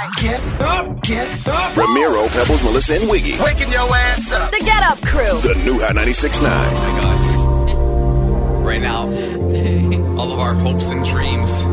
Get up. Ramiro, Pebbles, Melissa, and Wiggy. Waking your ass up. The Get Up Crew. The new Hot 96.9. Right now, all of our hopes and dreams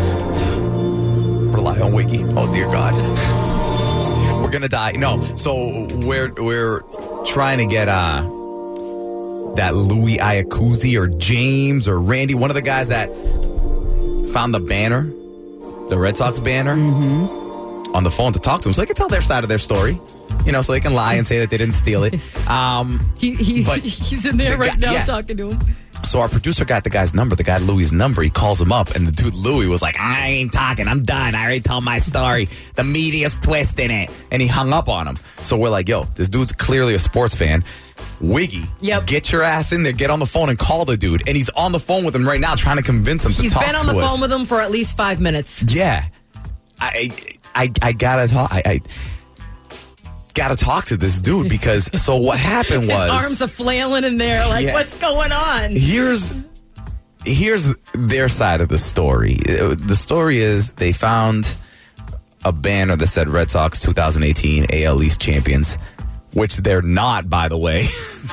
rely on Wiggy. Oh, dear God. We're going to die. No, so we're trying to get that Louis Iacuzzi or James or Randy, one of the guys that found the banner, the Red Sox banner, on the phone to talk to him so they can tell their side of their story. You know, so they can lie and say that they didn't steal it. He's in there right now talking to him. So our producer got the guy's number, the guy Louis' number. He calls him up, and the dude Louis was like, I ain't talking. I'm done. I already told my story. The media's twisting it. And he hung up on him. So we're like, yo, this dude's clearly a sports fan. Wiggy, get your ass in there. Get on the phone and call the dude. And he's on the phone with him right now trying to convince him to talk to us. He's been on the phone with him for at least 5 minutes. Yeah. I gotta talk. I gotta talk to this dude because so what happened was his arms are flailing in there like what's going on? Here's their side of the story. The story is they found a banner that said Red Sox 2018 AL East champions, which they're not, by the way.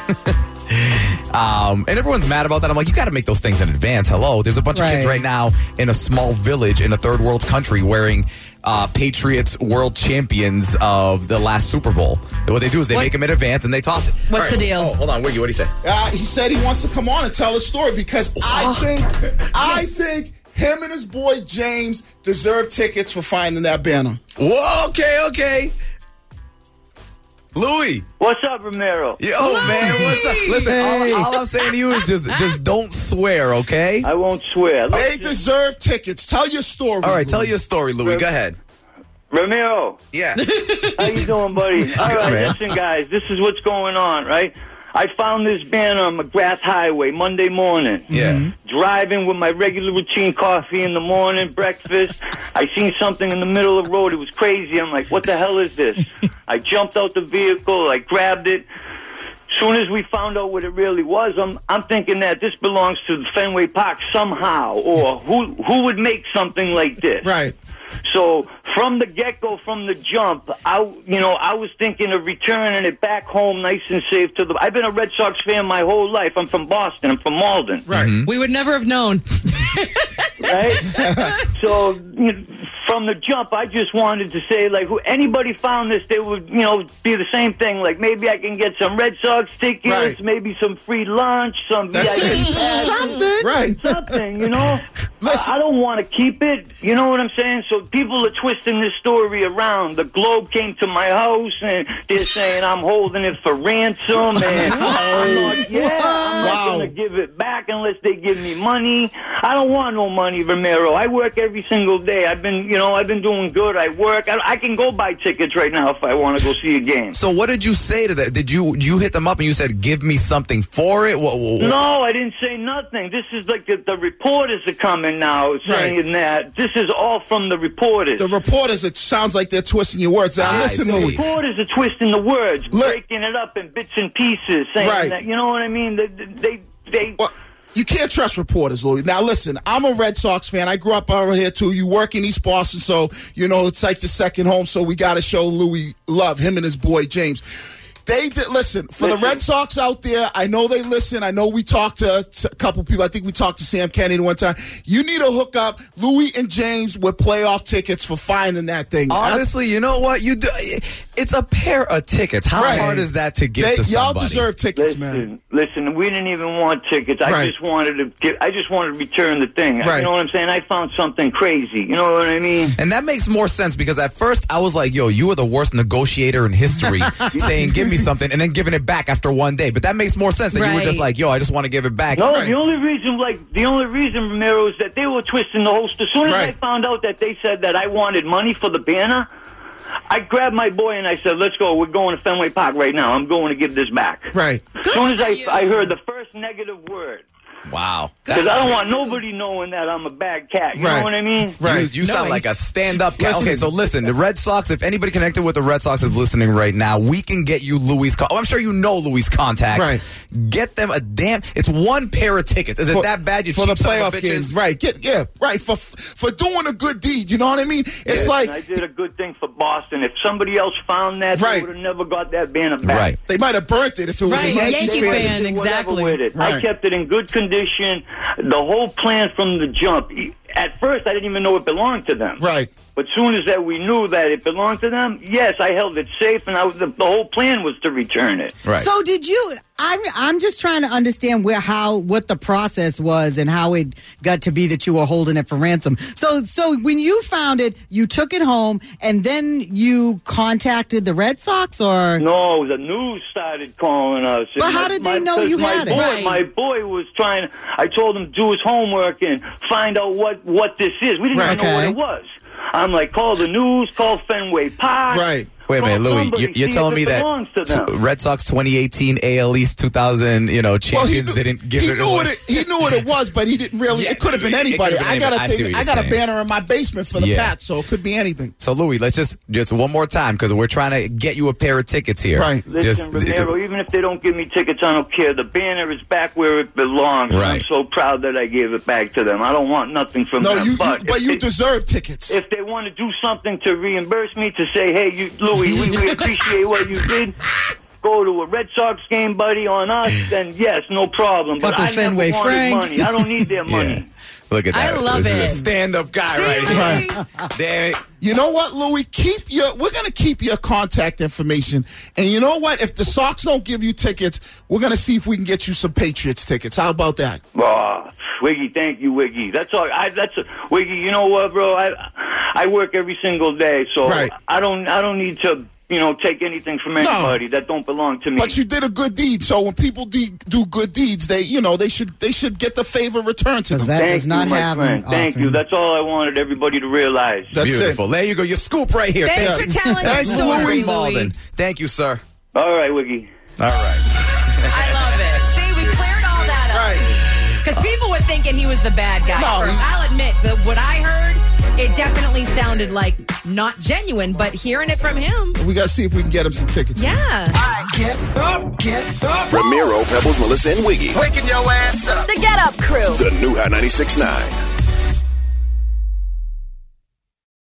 And everyone's mad about that. I'm like, you got to make those things in advance. Hello. There's a bunch of kids right now in a small village in a third world country wearing Patriots world champions of the last Super Bowl. What they do is they make them in advance and they toss it. What's the deal? Oh, hold on, Wiggy, what did he say? He said he wants to come on and tell his story because I think him and his boy James deserve tickets for finding that banner. Whoa, okay. Louis. What's up, Ramiro? Yo, man, what's up? Listen, all I'm saying to you is just don't swear, okay? I won't swear. They deserve tickets. Tell your story. All right, tell your story, Louis. Go ahead. Ramiro. Yeah. How you doing, buddy? All right, listen, guys. This is what's going on, right? I found this banner on McGrath Highway Monday morning. Yeah. Driving with my regular routine coffee in the morning, breakfast. I seen something in the middle of the road. It was crazy. I'm like, what the hell is this? I jumped out the vehicle. I grabbed it. Soon as we found out what it really was, I'm thinking that this belongs to Fenway Park somehow. Or who would make something like this? Right. So from the get-go, from the jump, I was thinking of returning it back home nice and safe to the... I've been a Red Sox fan my whole life. I'm from Boston. I'm from Malden. Right. Mm-hmm. We would never have known. Right? So from the jump, I just wanted to say, like, anybody found this, they would, be the same thing. Like, maybe I can get some Red Sox tickets, maybe some free lunch, some That's VIP something. Right. Something, Listen. I don't want to keep it. You know what I'm saying? So people are twisting this story around. The Globe came to my house, and they're saying I'm holding it for ransom. And I'm not going to give it back unless they give me money. I don't want no money, Ramiro. I work every single day. I've been doing good. I work. I can go buy tickets right now if I want to go see a game. So what did you say to that? Did you hit them up and you said, give me something for it? What? No, I didn't say nothing. This is like the reporters are coming now saying that. This is all from the reporters. The reporters, it sounds like they're twisting your words. Now, listen, Louis. The reporters are twisting the words, breaking it up in bits and pieces, saying that, you know what I mean? They Well, you can't trust reporters, Louis. Now, listen, I'm a Red Sox fan. I grew up over here, too. You work in East Boston, so, it's like the second home, so we got to show Louis love, him and his boy, James. They did, listen, the Red Sox out there, I know they listen. I know we talked to a couple people. I think we talked to Sam Kennedy one time. You need to hook up Louis and James with playoff tickets for finding that thing. Honestly, you know what? You do. It's a pair of tickets. How hard is that to give to somebody? Y'all deserve tickets, man. Listen, we didn't even want tickets. I just wanted to return the thing. Right. You know what I'm saying? I found something crazy. You know what I mean? And that makes more sense because at first I was like, yo, you are the worst negotiator in history saying give me something and then giving it back after one day. But that makes more sense that you were just like, yo, I just want to give it back. No, the only reason, Ramiro, is that they were twisting the whole... As soon as I found out that they said that I wanted money for the banner, I grabbed my boy and I said, let's go. We're going to Fenway Park right now. I'm going to give this back. Right. As soon as I heard the first negative word, Wow. Because I don't want nobody knowing that I'm a bad cat. You know what I mean? Right. You sound like a stand-up cat. Listen. Okay, so listen, the Red Sox, if anybody connected with the Red Sox is listening right now, we can get you Louis' I'm sure you know Louis' contact. Right. Get them it's one pair of tickets. Is it that bad? You for the cheap son of a playoff games, bitches? right? Right. For doing a good deed, you know what I mean? It's like I did a good thing for Boston. If somebody else found that, they would have never got that banner back. Right. they might have burnt it if it was Right, a Yankees Yankee fan. fan. Did whatever Exactly. with it. Right. I kept it in good condition. The whole plan from the jump. At first, I didn't even know it belonged to them. Right. But soon as that we knew that it belonged to them, yes, I held it safe, and the whole plan was to return it. Right. So did you? I'm just trying to understand what the process was and how it got to be that you were holding it for ransom. So when you found it, you took it home and then you contacted the Red Sox, or No, the news started calling us. But how did they know you had it? Right. My boy was trying. I told him to do his homework and find out what this is. We didn't even know what Okay. it was. I'm like, call the news, call Fenway Park. Right. Wait a minute, Call Louis. somebody, You're see telling if me it that belongs to them. Red Sox 2018 AL East 2000, champions didn't give he it knew away? he knew what it was, but he didn't really. Yeah, it could have been it anybody. could've been I got anybody. I see a what I you're got a saying. banner in my basement for the Yeah. Pats, so it could be anything. So Louis, let's just one more time because we're trying to get you a pair of tickets here. Right. Listen, Ramiro, even if they don't give me tickets, I don't care. The banner is back where it belongs. Right. I'm so proud that I gave it back to them. I don't want nothing from No, them. you if you they- deserve tickets. If they want to do something to reimburse me, to say, hey, Louis, we appreciate what you did. Go to a Red Sox game, buddy, on us, then yes, no problem. But Couple I Fenway never wanted Franks. money. I don't need their money. Yeah. Look at that. I love this it. is a stand-up guy right here. Damn it. You know what, Louis? We're going to keep your contact information. And you know what? If the Sox don't give you tickets, we're going to see if we can get you some Patriots tickets. How about that? Oh, Wiggy, thank you, Wiggy. That's all. Wiggy. You know what, bro? I work every single day, so Right. I don't need to take anything from anybody that don't belong to me. But you did a good deed. So when people do good deeds, they should get the favor returned to them. that Thank does not you, my happen. friend. Thank often. you. That's all I wanted everybody to realize. That's Beautiful. There you go. Your scoop right here. Thanks Thank for telling your Thanks, story, Louis Malden. Thank you, sir. All right, Wiggy. All right. I love it. See, we cleared all that up. Right. Because people were thinking he was the bad guy. No, first. I'll admit that what I heard, it definitely sounded like not genuine, but hearing it from him, We got to see if we can get him some tickets. yeah. Get up. Ramiro, Pebbles, Melissa, and Wiggy. Waking your ass up. The Get Up Crew. The new Hot 96.9.